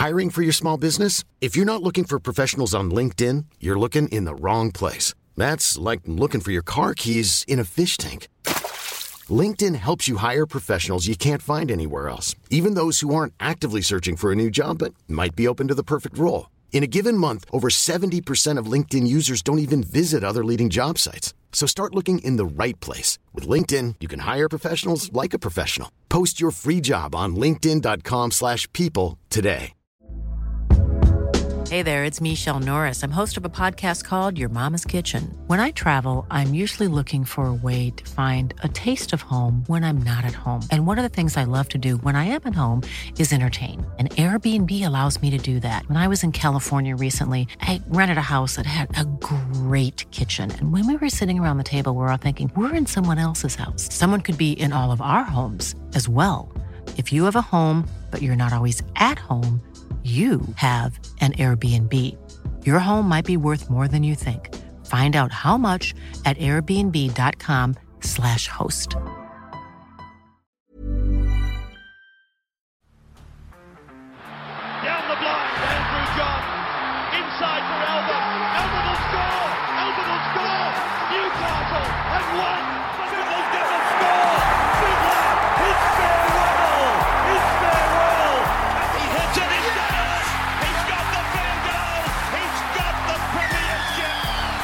Hiring for your small business? If you're not looking for professionals on LinkedIn, you're looking in the wrong place. That's like looking for your car keys in a fish tank. LinkedIn helps you hire professionals you can't find anywhere else, even those who aren't actively searching for a new job but might be open to the perfect role. In a given month, over 70% of LinkedIn users don't even visit other leading job sites. So start looking in the right place. With LinkedIn, you can hire professionals like a professional. Post your free job on linkedin.com/people today. Hey there, it's Michelle Norris. I'm host of a podcast called Your Mama's Kitchen. When I travel, I'm usually looking for a way to find a taste of home when I'm not at home. And one of the things I love to do when I am at home is entertain. And Airbnb allows me to do that. When I was in California recently, I rented a house that had a great kitchen. And when we were sitting around the table, we're all thinking, we're in someone else's house. Someone could be in all of our homes as well. If you have a home, but you're not always at home, you have an Airbnb. Your home might be worth more than you think. Find out how much at airbnb.com/host. Down the blind, Andrew John. Inside for Albert. Albert will score. Albert will score. Newcastle have won. Fiddler's going to score. Fiddler, his farewell. His farewell. And he hits it. He's done it. He's got the fair goal. He's got the premiership.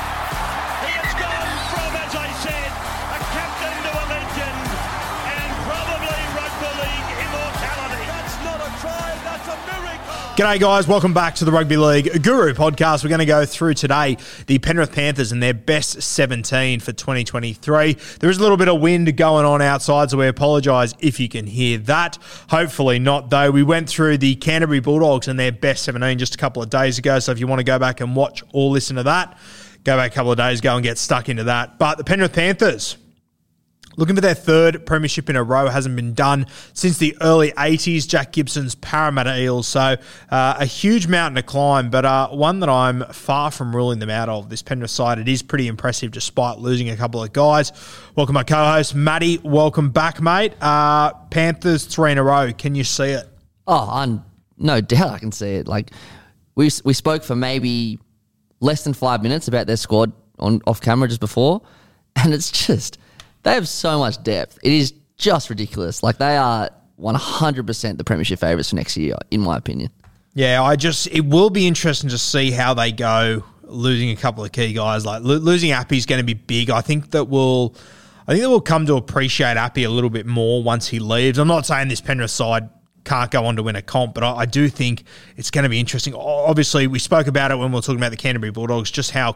He has gone from, as I said, a captain to a legend. And probably rugby league immortality. That's not a try. That's a miracle. G'day guys, welcome back to the Rugby League Guru podcast. We're going to go through today the Penrith Panthers and their best 17 for 2023. There is a little bit of wind going on outside, so we apologise if you can hear that. Hopefully not though. We went through the Canterbury Bulldogs and their best 17 just a couple of days ago, so if you want to go back and watch or listen to that, go back a couple of days ago and get stuck into that. But the Penrith Panthers, looking for their third premiership in a row, hasn't been done since the early 80s, Jack Gibson's Parramatta Eels. So a huge mountain to climb, but one that I'm far from ruling them out of. This Penrith side, it is pretty impressive despite losing a couple of guys. Welcome my co-host, Matty. Welcome back, mate. Panthers 3 in a row. Can you see it? Oh, no doubt I can see it. Like we spoke for maybe less than 5 minutes about their squad off camera just before, and it's just... they have so much depth. It is just ridiculous. Like, they are 100% the premiership favourites for next year, in my opinion. Yeah, it will be interesting to see how they go losing a couple of key guys. Like, losing Appy is going to be big. I think that we'll come to appreciate Appy a little bit more once he leaves. I'm not saying this Penrith side can't go on to win a comp, but I do think it's going to be interesting. Obviously, we spoke about it when we were talking about the Canterbury Bulldogs, just how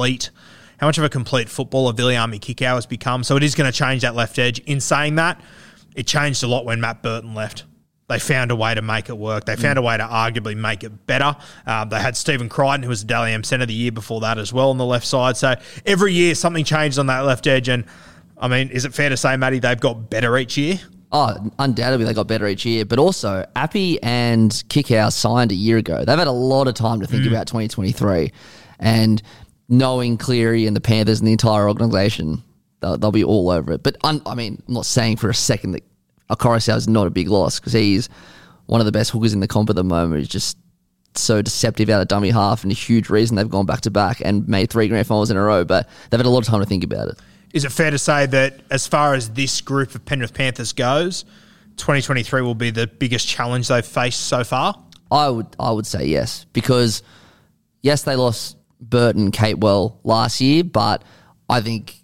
much of a complete footballer Viliami Kikau has become. So it is going to change that left edge. In saying that, it changed a lot when Matt Burton left. They found a way to make it work. They found a way to arguably make it better. They had Stephen Crichton, who was the Dally M centre the year before that as well on the left side. So every year something changes on that left edge. And, I mean, is it fair to say, Matty, they've got better each year? Oh, undoubtedly they got better each year. But also, Appy and Kikau signed a year ago. They've had a lot of time to think about 2023. And knowing Cleary and the Panthers and the entire organisation, they'll be all over it. But, I'm not saying for a second that Coruscant is not a big loss, because he's one of the best hookers in the comp at the moment. He's just so deceptive out of dummy half, and a huge reason they've gone back-to-back and made 3 grand finals in a row. But they've had a lot of time to think about it. Is it fair to say that as far as this group of Penrith Panthers goes, 2023 will be the biggest challenge they've faced so far? I would say yes, because, yes, they lost Burton, Capewell last year, but I think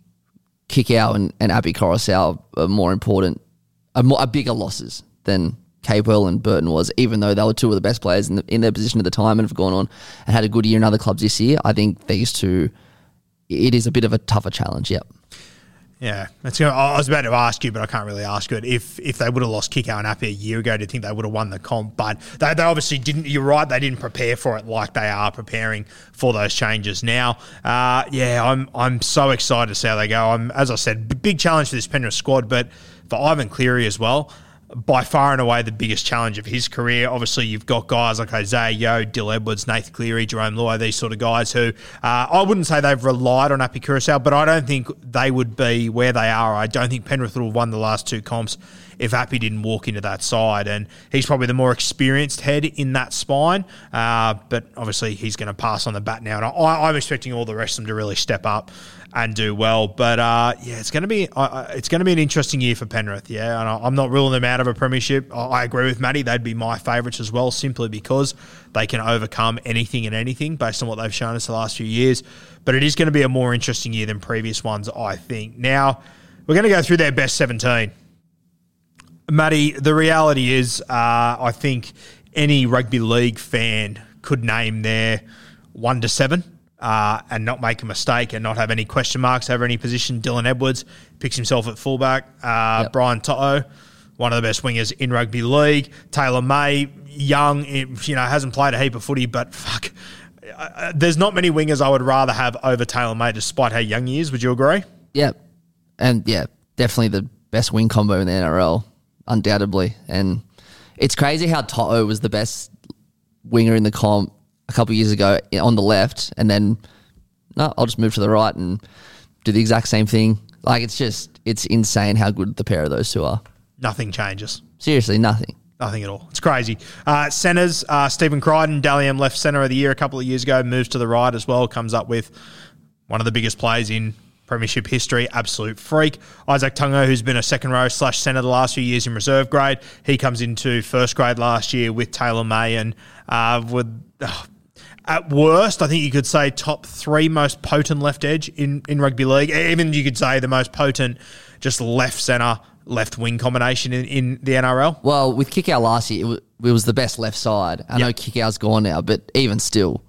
Kikau and Appy Coruscant are more important, are bigger losses than Capewell and Burton was, even though they were 2 of the best players in their position at the time and have gone on and had a good year in other clubs this year. I think these two, it is a bit of a tougher challenge, yep. Yeah, I was about to ask you, but I can't really ask you it. If they would have lost Kikau and Appy a year ago, do you think they would have won the comp? But they obviously didn't. You're right, they didn't prepare for it like they are preparing for those changes now. I'm so excited to see how they go. As I said, big challenge for this Penrith squad, but for Ivan Cleary as well. by far and away the biggest challenge of his career. Obviously, you've got guys like Isaiah Yeo, Dill Edwards, Nathan Cleary, Jerome Luai, these sort of guys who I wouldn't say they've relied on Api Koroisau, but I don't think they would be where they are. I don't think Penrith would have won the last 2 comps if Api didn't walk into that side. And he's probably the more experienced head in that spine, but obviously he's going to pass on the bat now. And I'm expecting all the rest of them to really step up and do well. But it's going to be an interesting year for Penrith. Yeah, and I'm not ruling them out of a premiership. I agree with Matty; they'd be my favourites as well, simply because they can overcome anything and anything based on what they've shown us the last few years. But it is going to be a more interesting year than previous ones, I think. Now we're going to go through their best 17. Matty, the reality is, I think any rugby league fan could name their 1 to 7. And not make a mistake and not have any question marks over any position. Dylan Edwards picks himself at fullback. Brian To'o, one of the best wingers in rugby league. Taylor May, young, hasn't played a heap of footy, but fuck, there's not many wingers I would rather have over Taylor May, despite how young he is. Would you agree? Yeah, and definitely the best wing combo in the NRL, undoubtedly. And it's crazy how To'o was the best winger in the comp a couple of years ago on the left, and then I'll just move to the right and do the exact same thing. Like, it's insane how good the pair of those two are. Nothing changes. Seriously, nothing. Nothing at all. It's crazy. Centres, Stephen Crichton, Dally M left centre of the year a couple of years ago, moves to the right as well, comes up with one of the biggest plays in premiership history, absolute freak. Isaac Tungo, who's been a second row / centre the last few years in reserve grade, he comes into first grade last year with Taylor May and at worst, I think you could say top 3 most potent left edge in rugby league. Even you could say the most potent just left centre, left wing combination in the NRL. Well, with Kickout last year, it was the best left side. I know Kickout's gone now, but even still,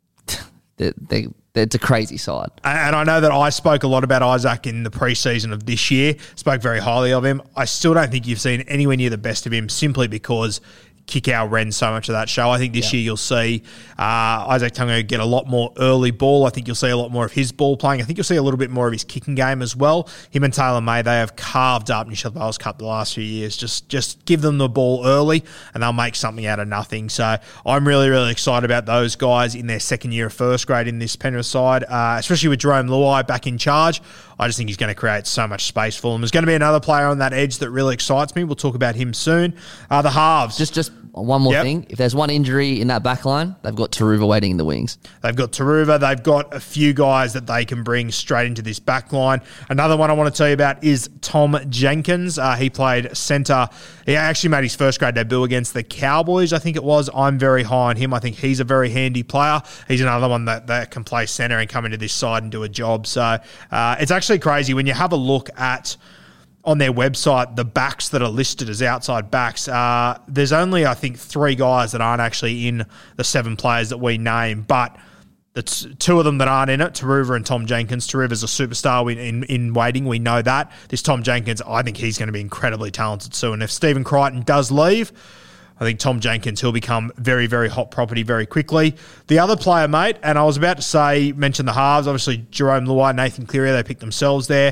it's a crazy side. And I know that I spoke a lot about Isaac in the preseason of this year, spoke very highly of him. I still don't think you've seen anywhere near the best of him, simply because Kickout ran so much of that show. I think this year you'll see Isaac Tungo get a lot more early ball. I think you'll see a lot more of his ball playing. I think you'll see a little bit more of his kicking game as well. Him and Taylor May, they have carved up New South Wales Cup the last few years. Just give them the ball early and they'll make something out of nothing. So I'm really, really excited about those guys in their second year of first grade in this Penrith side, especially with Jerome Luai back in charge. I just think he's going to create so much space for them. There's going to be another player on that edge that really excites me. We'll talk about him soon. The halves. Just one more thing. If there's one injury in that back line, they've got Taruva waiting in the wings. They've got Taruva. They've got a few guys that they can bring straight into this back line. Another one I want to tell you about is Tom Jenkins. He played centre. He actually made his first grade debut against the Cowboys, I think it was. I'm very high on him. I think he's a very handy player. He's another one that can play centre and come into this side and do a job. So it's actually crazy when you have a look at on their website, the backs that are listed as outside backs, there's only, I think, 3 guys that aren't actually in the 7 players that we name, but the 2 of them that aren't in it, Taruva and Tom Jenkins. Taruva's a superstar in waiting. We know that. This Tom Jenkins, I think he's going to be incredibly talented too. And if Stephen Crichton does leave, I think Tom Jenkins, he'll become very, very hot property very quickly. The other player, mate, and I was about to mention the halves, obviously Jerome Luai, Nathan Cleary, they picked themselves there.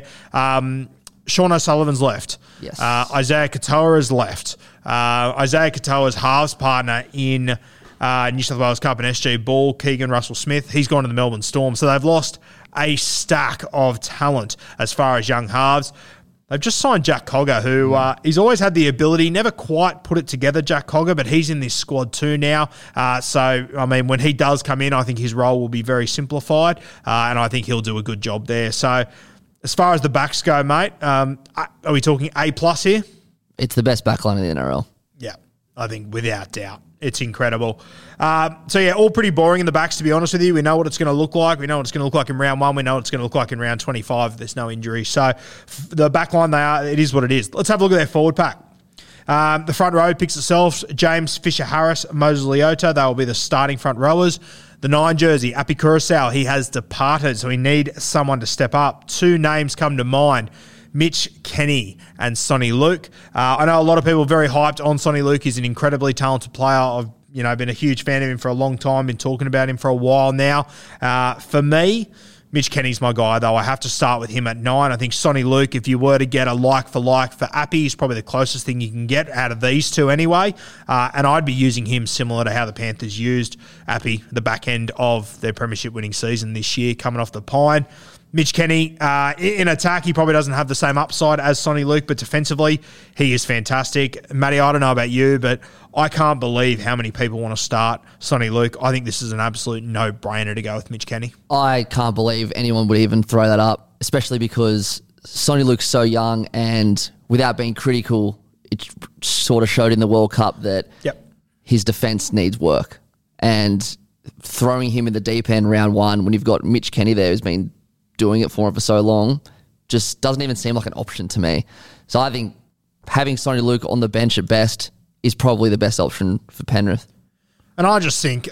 Sean O'Sullivan's left. Yes. Isaiah Katoa has left. Isaiah Katoa's halves partner in New South Wales Cup and SG Ball, Keegan Russell Smith, he's gone to the Melbourne Storm. So they've lost a stack of talent as far as young halves. They've just signed Jack Cogger, who he's always had the ability, never quite put it together, Jack Cogger, but he's in this squad too now. So, I mean, when he does come in, I think his role will be very simplified, and I think he'll do a good job there. So, as far as the backs go, mate, are we talking A+ here? It's the best backline in the NRL. Yeah, I think without doubt. It's incredible. All pretty boring in the backs, to be honest with you. We know what it's going to look like. We know what it's going to look like in round 1. We know what it's going to look like in round 25 if there's no injury. So the backline, it is what it is. Let's have a look at their forward pack. The front row picks itself. James Fisher-Harris, Moses Leota. They will be the starting front rowers. The 9 jersey, Api Koroisau, he has departed, so we need someone to step up. 2 names come to mind, Mitch Kenny and Sonny Luke. I know a lot of people are very hyped on Sonny Luke. He's an incredibly talented player. I've been a huge fan of him for a long time, been talking about him for a while now. For me, Mitch Kenny's my guy, though. I have to start with him at 9. I think Sonny Luke, if you were to get a like-for-like for Appy, is probably the closest thing you can get out of these two anyway. And I'd be using him similar to how the Panthers used Appy, the back end of their premiership winning season this year, coming off the pine. Mitch Kenny, in attack, he probably doesn't have the same upside as Sonny Luke, but defensively, he is fantastic. Matty, I don't know about you, but I can't believe how many people want to start Sonny Luke. I think this is an absolute no-brainer to go with Mitch Kenny. I can't believe anyone would even throw that up, especially because Sonny Luke's so young, and without being critical, it sort of showed in the World Cup that his defence needs work. And throwing him in the deep end round 1 when you've got Mitch Kenny there who's been doing it for him for so long just doesn't even seem like an option to me. So I think having Sonny Luke on the bench at best is probably the best option for Penrith. And I just think,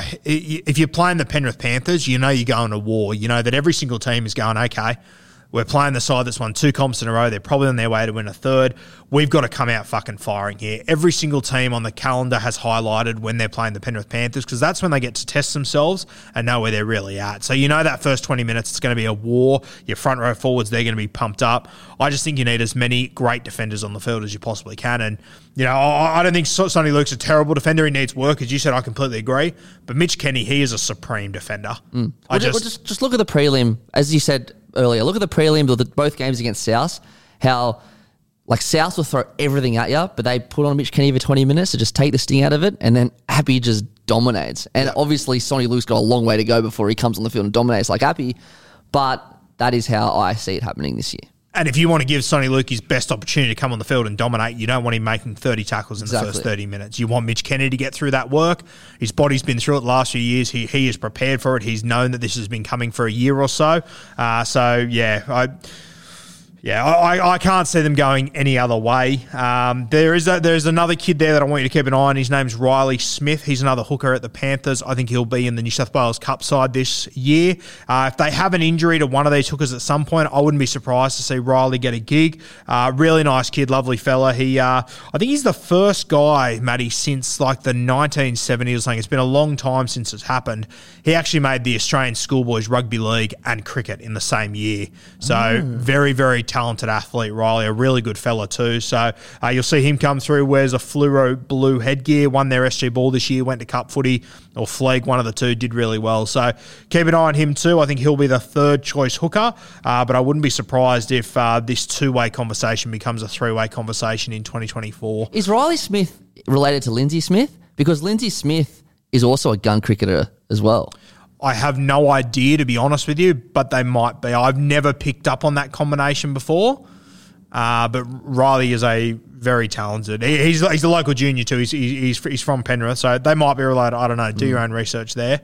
if you're playing the Penrith Panthers, you're going to war. You know that every single team is going, okay, we're playing the side that's won 2 comps in a row. They're probably on their way to win a third. We've got to come out fucking firing here. Every single team on the calendar has highlighted when they're playing the Penrith Panthers because that's when they get to test themselves and know where they're really at. So that first 20 minutes, it's going to be a war. Your front row forwards, they're going to be pumped up. I just think you need as many great defenders on the field as you possibly can. And, I don't think Sonny Luke's a terrible defender. He needs work. As you said, I completely agree. But Mitch Kenny, he is a supreme defender. Just look at the prelim. As you said earlier, look at the prelim of both games against South, how South will throw everything at you, but they put on Mitch Kenny for 20 minutes to just take the sting out of it, and then Appy just dominates. And obviously Sonny Luke's got a long way to go before he comes on the field and dominates like Appy, but that is how I see it happening this year. And if you want to give Sonny Luke his best opportunity to come on the field and dominate, you don't want him making 30 tackles in the first 30 minutes. You want Mitch Kenny to get through that work. His body's been through it the last few years. He is prepared for it. He's known that this has been coming for a year or so. I can't see them going any other way. There's another kid there that I want you to keep an eye on. His name's Riley Smith. He's another hooker at the Panthers. I think he'll be in the New South Wales Cup side this year. If they have an injury to one of these hookers at some point, I wouldn't be surprised to see Riley get a gig. Really nice kid, lovely fella. I think he's the first guy, Matty, since the 1970s or something. It's been a long time since it's happened. He actually made the Australian Schoolboys Rugby League and cricket in the same year. So very, very talented athlete, Riley, a really good fella too. So you'll see him come through, wears a fluoro blue headgear, won their SG Ball this year, went to Cup Footy or Flegg, one of the two, did really well. So keep an eye on him too. I think he'll be the third choice hooker, but I wouldn't be surprised if this two-way conversation becomes a three-way conversation in 2024. Is Riley Smith related to Lindsay Smith? Because Lindsay Smith is also a gun cricketer as well. I have no idea, to be honest with you, but they might be. I've never picked up on that combination before, but Riley is a very talented. He's a local junior too. He's from Penrith, so they might be related. I don't know. Do your own research there.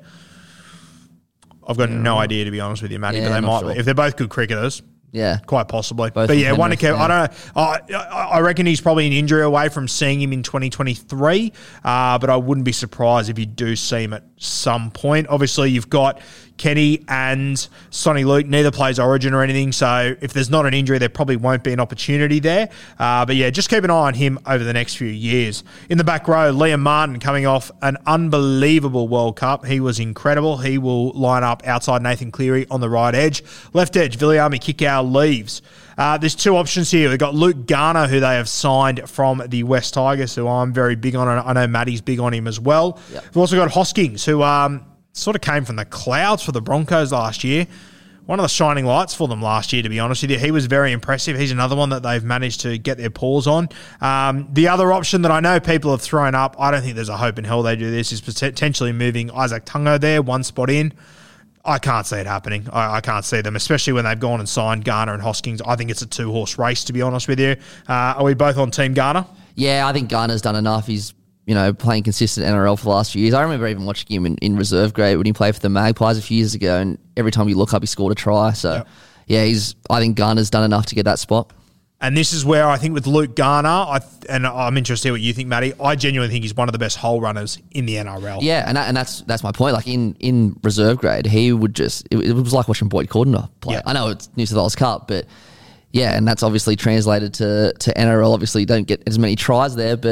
I've got no idea, to be honest with you, Matty, but they might be. If they're both good cricketers. Yeah, quite possibly. Both but yeah, one to keep. I don't know. I reckon he's probably an injury away from seeing him in 2023. But I wouldn't be surprised if you do see him at some point. Obviously, you've got Kenny and Sonny Luke. Neither plays Origin or anything, so if there's not an injury, there probably won't be an opportunity there. But yeah, just keep an eye on him over the next few years. In the back row, Liam Martin coming off an unbelievable World Cup. He was incredible. He will line up outside Nathan Cleary on the right edge. Left edge, Viliami Kikau leaves. There's two options here. We've got Luke Garner, who they have signed from the West Tigers, who I'm very big on. I know Matty's big on him as well. Yep. We've also got Hoskins, who sort of came from the clouds for the Broncos last year. One of the shining lights for them last year, to be honest with you. He was very impressive. He's another one that they've managed to get their paws on. The other option that I know people have thrown up, I don't think there's a hope in hell they do this, is potentially moving Isaac Tungo there, one spot in. I can't see it happening. I can't see them, especially when they've gone and signed Garner and Hoskins. I think it's a two-horse race, to be honest with you. Are we both on Team Garner? Yeah, I think Garner's done enough. He's playing consistent NRL for the last few years. I remember even watching him in reserve grade when he played for the Magpies a few years ago, and every time you look up, he scored a try. So, I think Garner's done enough to get that spot. And this is where I think with Luke Garner, and I'm interested in what you think, Matty, I genuinely think he's one of the best hole runners in the NRL. Yeah, and that's my point. Like in reserve grade, he would just, it was like watching Boyd Cordner play. Yeah. I know it's New South Wales Cup, but yeah, and that's obviously translated to NRL. Obviously, you don't get as many tries there, but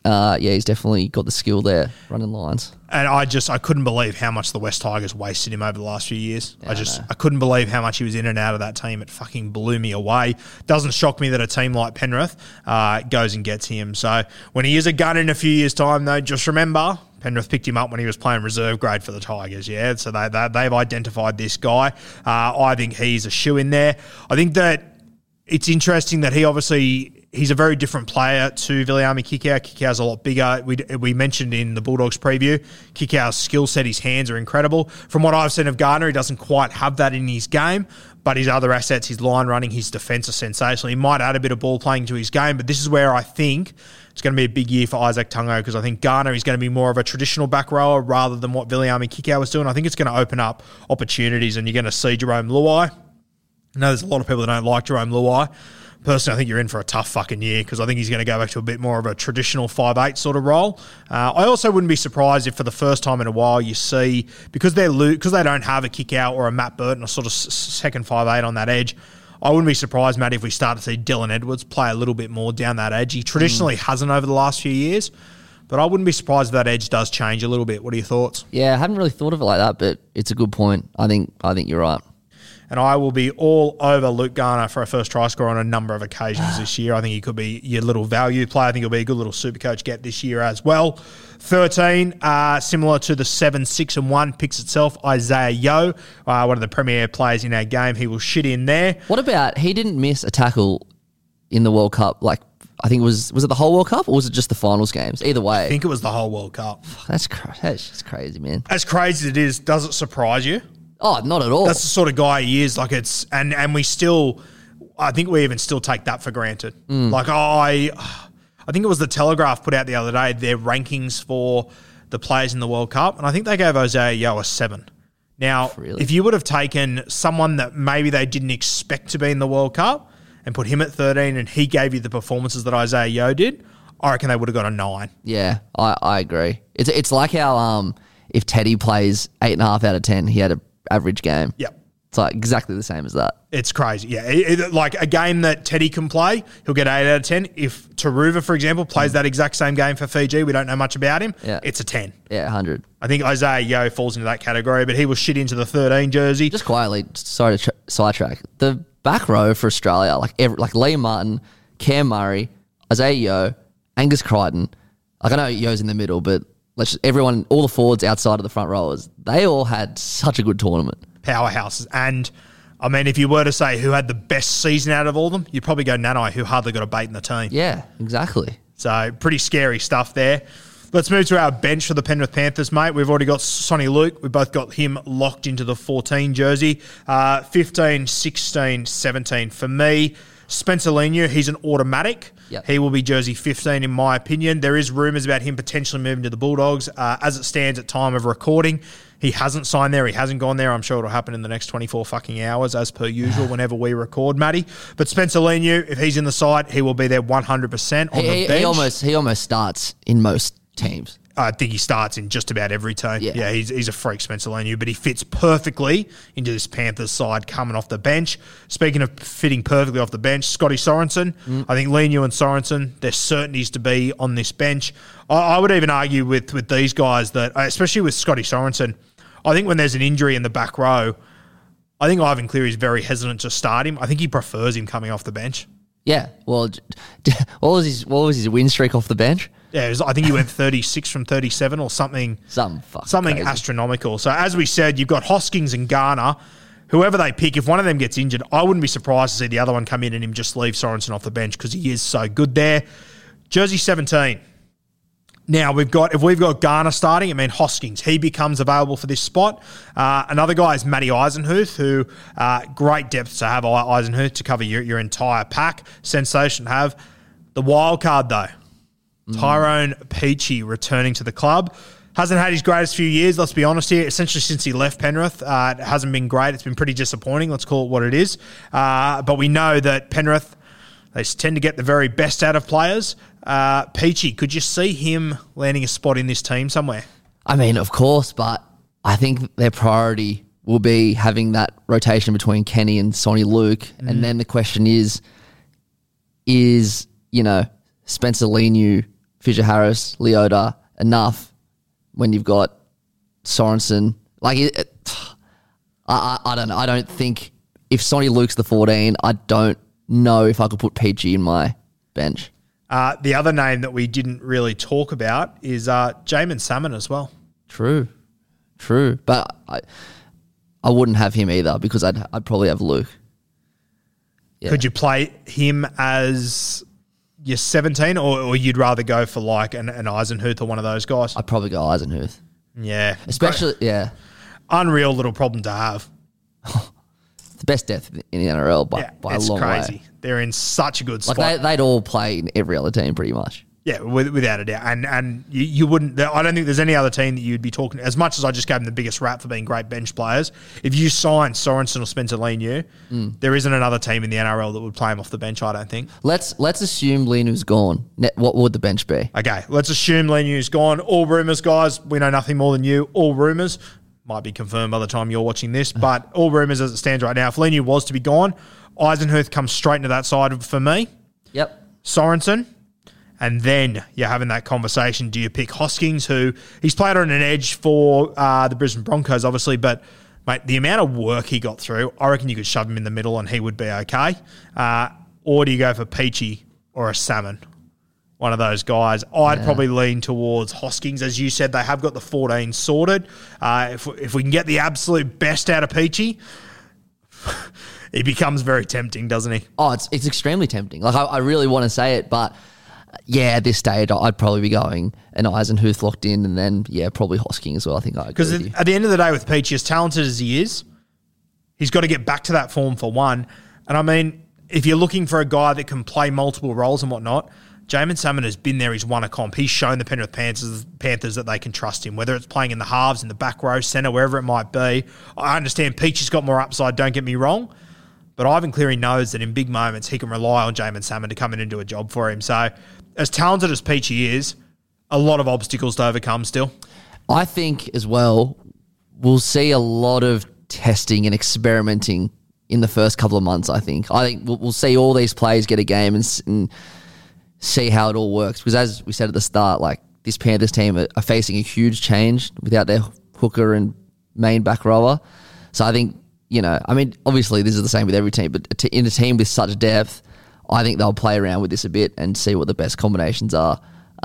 he's definitely got the skill there, running lines. And I couldn't believe how much the West Tigers wasted him over the last few years. Yeah, I couldn't believe how much he was in and out of that team. It fucking blew me away. Doesn't shock me that a team like Penrith goes and gets him. So when he is a gun in a few years' time, though, just remember Penrith picked him up when he was playing reserve grade for the Tigers, yeah? So they've identified this guy. I think he's a shoe in there. I think that it's interesting that he's a very different player to Viliami Kikau. Kikau's a lot bigger. We mentioned in the Bulldogs preview, Kikau's skill set, his hands are incredible. From what I've seen of Gardner, he doesn't quite have that in his game, but his other assets, his line running, his defence are sensational. He might add a bit of ball playing to his game, but this is where I think it's going to be a big year for Isaac Tungo, because I think Gardner is going to be more of a traditional back rower rather than what Viliami Kikau was doing. I think it's going to open up opportunities, and you're going to see Jerome Luai. I know there's a lot of people that don't like Jerome Luai. Personally, I think you're in for a tough fucking year, because I think he's going to go back to a bit more of a traditional 5'8" sort of role. I also wouldn't be surprised if for the first time in a while you see, because they don't have a Kikau or a Matt Burton, a sort of second 5'8" on that edge, I wouldn't be surprised, Matt, if we start to see Dylan Edwards play a little bit more down that edge. He traditionally hasn't over the last few years, but I wouldn't be surprised if that edge does change a little bit. What are your thoughts? Yeah, I hadn't really thought of it like that, but it's a good point. I think you're right. And I will be all over Luke Garner for a first try score on a number of occasions this year. I think he could be your little value player. I think he'll be a good little Supercoach get this year as well. 13, similar to the 7, 6 and 1 picks itself, Isaiah Yeo, one of the premier players in our game. He will shit in there. What about, he didn't miss a tackle in the World Cup, like, I think was it the whole World Cup or was it just the finals games? Either way. I think it was the whole World Cup. That's just crazy, man. As crazy as it is, does it surprise you? Oh, not at all. That's the sort of guy he is. Like, it's and we still, I think we even still take that for granted. Like, I think it was the Telegraph put out the other day their rankings for the players in the World Cup, and I think they gave Isaiah Yeo a 7. Now, if you would have taken someone that maybe they didn't expect to be in the World Cup and put him at 13, and he gave you the performances that Isaiah Yeo did, I reckon they would have got a 9. Yeah, I agree. It's like how if Teddy plays 8.5 out of 10, he had a average game. Yep. It's like exactly the same as that. It's crazy. Yeah. Like a game that Teddy can play, he'll get 8 out of 10. If Taruva, for example, plays that exact same game for Fiji, we don't know much about him, it's a 10. Yeah, 100. I think Isaiah Yeo falls into that category, but he will shit into the 13 jersey. Just quietly, sorry to sidetrack, the back row for Australia, like Liam Martin, Cam Murray, Isaiah Yeo, Angus Crichton, like I know Yeo's in the middle, but everyone, all the forwards outside of the front rowers, they all had such a good tournament. Powerhouses. And, I mean, if you were to say who had the best season out of all of them, you'd probably go Nanai, who hardly got a bait in the team. Yeah, exactly. So, pretty scary stuff there. Let's move to our bench for the Penrith Panthers, mate. We've already got Sonny Luke. We've both got him locked into the 14 jersey. 15, 16, 17 for me. Spencer Leniu, he's an automatic. Yep. He will be jersey 15 in my opinion. There is rumours about him potentially moving to the Bulldogs. As it stands at time of recording, he hasn't signed there. He hasn't gone there. I'm sure it'll happen in the next 24 fucking hours as per usual whenever we record, Matty. But Spencer Leniu, if he's in the side, he will be there 100% on the bench. He almost starts in most teams. I think he starts in just about every team. Yeah, he's a freak, Spencer Leniu, but he fits perfectly into this Panthers side coming off the bench. Speaking of fitting perfectly off the bench, Scotty Sorensen. I think Leniu and Sorensen, there's certainties to be on this bench. I would even argue with these guys that, especially with Scotty Sorensen, I think when there's an injury in the back row, I think Ivan Cleary is very hesitant to start him. I think he prefers him coming off the bench. Yeah, well, what was his win streak off the bench? Yeah, I think he went 36 from 37 or something crazy. Astronomical. So as we said, you've got Hoskins and Garner. Whoever they pick, if one of them gets injured, I wouldn't be surprised to see the other one come in and him just leave Sorensen off the bench because he is so good there. Jersey 17. Now, if we've got Garner starting, it means Hoskins. He becomes available for this spot. Another guy is Matty Eisenhuth, who great depth to have Eisenhuth to cover your entire pack. Sensation to have. The wild card, though. Tyrone Peachey returning to the club. Hasn't had his greatest few years, let's be honest here. Essentially since he left Penrith, it hasn't been great. It's been pretty disappointing. Let's call it what it is. But we know that Penrith, they tend to get the very best out of players. Peachey, could you see him landing a spot in this team somewhere? I mean, of course, but I think their priority will be having that rotation between Kenny and Sonny Luke. And then the question is Spencer Leniu Fisher-Harris, Leota enough when you've got Sorensen. Like, I don't know. I don't think if Sonny Luke's the 14, I don't know if I could put Peachy in my bench. The other name that we didn't really talk about is Jamin Salmon as well. True. But I wouldn't have him either because I'd probably have Luke. Yeah. Could you play him as your 17 or you'd rather go for like an Eisenhuth or one of those guys? I'd probably go Eisenhuth. Yeah. Especially, yeah. Unreal little problem to have. It's the best depth in the NRL by a long way. It's crazy. They're in such a good spot. Like they'd all play in every other team pretty much. Yeah, without a doubt. And you wouldn't... I don't think there's any other team that you'd be talking... As much as I just gave them the biggest rap for being great bench players, if you sign Sorensen or Spencer Leniu, there isn't another team in the NRL that would play him off the bench, I don't think. Let's assume Linu's gone. What would the bench be? Okay, let's assume Leniu's gone. All rumours, guys. We know nothing more than you. All rumours. Might be confirmed by the time you're watching this, but all rumours as it stands right now. If Leniu was to be gone, Eisenhuth comes straight into that side for me. Yep. Sorensen. And then you're having that conversation. Do you pick Hoskins, who he's played on an edge for the Brisbane Broncos, obviously, but mate, the amount of work he got through, I reckon you could shove him in the middle and he would be okay. Or do you go for Peachy or a Salmon? One of those guys. I'd probably lean towards Hoskins. As you said, they have got the 14 sorted. If we can get the absolute best out of Peachy, he becomes very tempting, doesn't he? Oh, it's extremely tempting. Like I really want to say it, but yeah, at this stage, I'd probably be going an Eisenhuth locked in, and then probably Hosking as well. I think I agree because with you. At the end of the day, with Peachy, as talented as he is, he's got to get back to that form for one. And I mean, if you're looking for a guy that can play multiple roles and whatnot, Jamin Salmon has been there. He's won a comp. He's shown the Penrith Panthers that they can trust him, whether it's playing in the halves, in the back row, centre, wherever it might be. I understand Peachy's got more upside, don't get me wrong, but Ivan Cleary knows that in big moments he can rely on Jamin Salmon to come in and do a job for him. So as talented as Peachy is, a lot of obstacles to overcome still. I think as well, we'll see a lot of testing and experimenting in the first couple of months, I think. We'll see all these players get a game and see how it all works. Because as we said at the start, like this Panthers team are facing a huge change without their hooker and main back rower. So I think, obviously this is the same with every team, but in a team with such depth, I think they'll play around with this a bit and see what the best combinations are.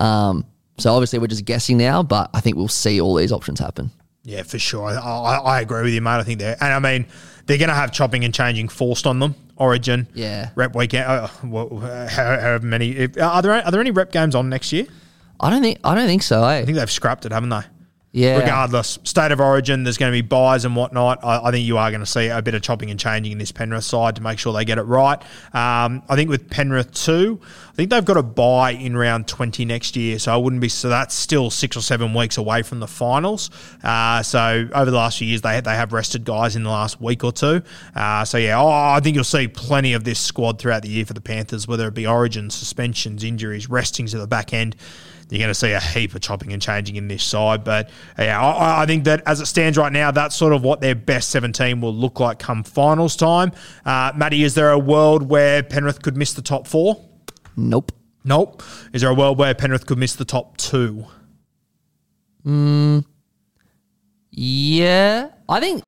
So obviously we're just guessing now, but I think we'll see all these options happen. Yeah, for sure. I agree with you, mate. I think they're going to have chopping and changing forced on them. Origin, rep weekend, however many. Are there any rep games on next year? I don't think so. I think they've scrapped it, haven't they? Yeah. Regardless, state of origin, there's going to be buys and whatnot. I think you are going to see a bit of chopping and changing in this Penrith side to make sure they get it right. I think with Penrith 2, I think they've got a buy in round 20 next year, so that's still 6 or 7 weeks away from the finals. So over the last few years, they have rested guys in the last week or two. I think you'll see plenty of this squad throughout the year for the Panthers, whether it be origin, suspensions, injuries, restings at the back end. You're going to see a heap of chopping and changing in this side. But, I think that as it stands right now, that's sort of what their best 17 will look like come finals time. Matty, is there a world where Penrith could miss the top 4? Nope. Is there a world where Penrith could miss the top 2? Yeah. I think...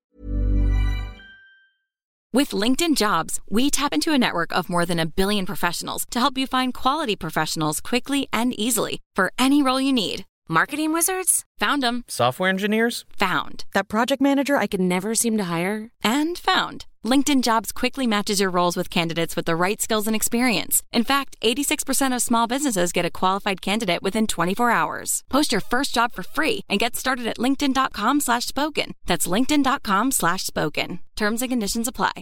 With LinkedIn Jobs, we tap into a network of more than 1 billion professionals to help you find quality professionals quickly and easily for any role you need. Marketing wizards? Found them. Software engineers? Found. That project manager I could never seem to hire? And found. LinkedIn Jobs quickly matches your roles with candidates with the right skills and experience. In fact, 86% of small businesses get a qualified candidate within 24 hours. Post your first job for free and get started at linkedin.com/spoken. That's linkedin.com/spoken. Terms and conditions apply.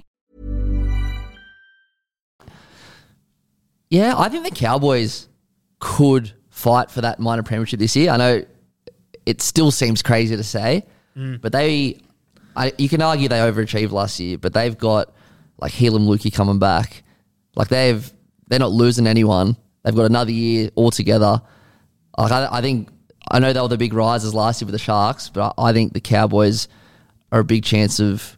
Yeah, I think the Cowboys could fight for that minor premiership this year. I know it still seems crazy to say, but you can argue they overachieved last year, but they've got like Helam Lukey coming back. Like they're not losing anyone. They've got another year altogether. Like I know they were the big risers last year with the Sharks, but I think the Cowboys are a big chance of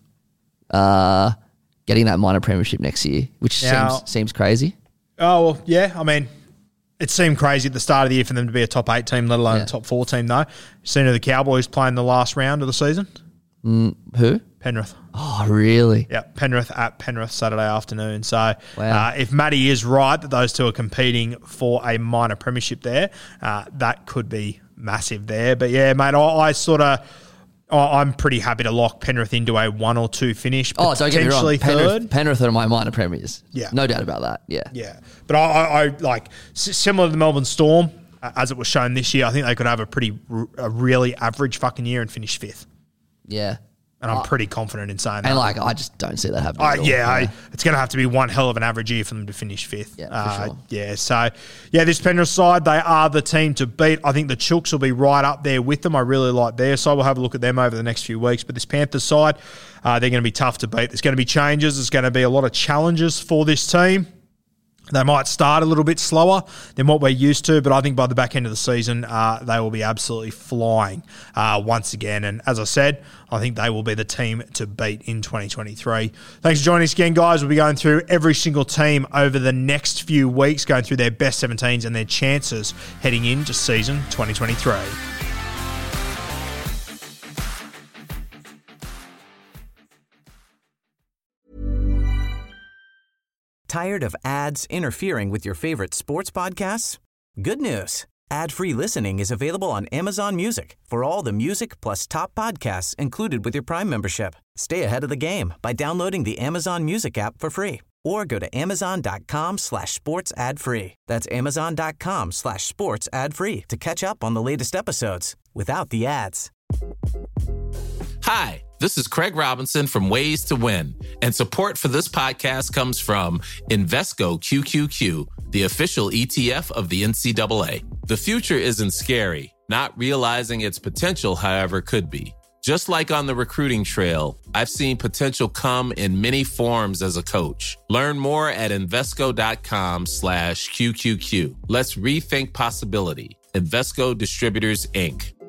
getting that minor premiership next year, which seems crazy. Oh, well, yeah. I mean, It seemed crazy at the start of the year for them to be a top 8 team, let alone a top 4 team, though. Seen who the Cowboys playing the last round of the season? Who? Penrith. Oh, really? Yeah, Penrith at Penrith Saturday afternoon. So if Matty is right that those two are competing for a minor premiership there, that could be massive there. But yeah, mate, I'm pretty happy to lock Penrith into a 1 or 2 finish. Oh, don't get me wrong. Third. Penrith are my minor premiers. Yeah. No doubt about that. Yeah. Yeah. But I like, similar to the Melbourne Storm, as it was shown this year, I think they could have a really average fucking year and finish 5th. Yeah. And I'm pretty confident in saying that. And I just don't see that happening. It's going to have to be one hell of an average year for them to finish 5th. Yeah, for sure. Yeah, so, this Penrith side, they are the team to beat. I think the Chooks will be right up there with them. I really like their side. We'll have a look at them over the next few weeks. But this Panthers side, they're going to be tough to beat. There's going to be changes. There's going to be a lot of challenges for this team. They might start a little bit slower than what we're used to, but I think by the back end of the season, they will be absolutely flying once again. And as I said, I think they will be the team to beat in 2023. Thanks for joining us again, guys. We'll be going through every single team over the next few weeks, going through their best 17s and their chances heading into season 2023. Tired of ads interfering with your favorite sports podcasts? Good news. Ad-free listening is available on Amazon Music for all the music plus top podcasts included with your Prime membership. Stay ahead of the game by downloading the Amazon Music app for free or go to amazon.com/sports ad free. That's amazon.com/sports ad free to catch up on the latest episodes without the ads. Hi, this is Craig Robinson from Ways to Win, and support for this podcast comes from Invesco QQQ, the official ETF of the NCAA. The future isn't scary. Not realizing its potential, however, could be. Just like on the recruiting trail, I've seen potential come in many forms as a coach. Learn more at Invesco.com/QQQ. Let's rethink possibility. Invesco Distributors, Inc.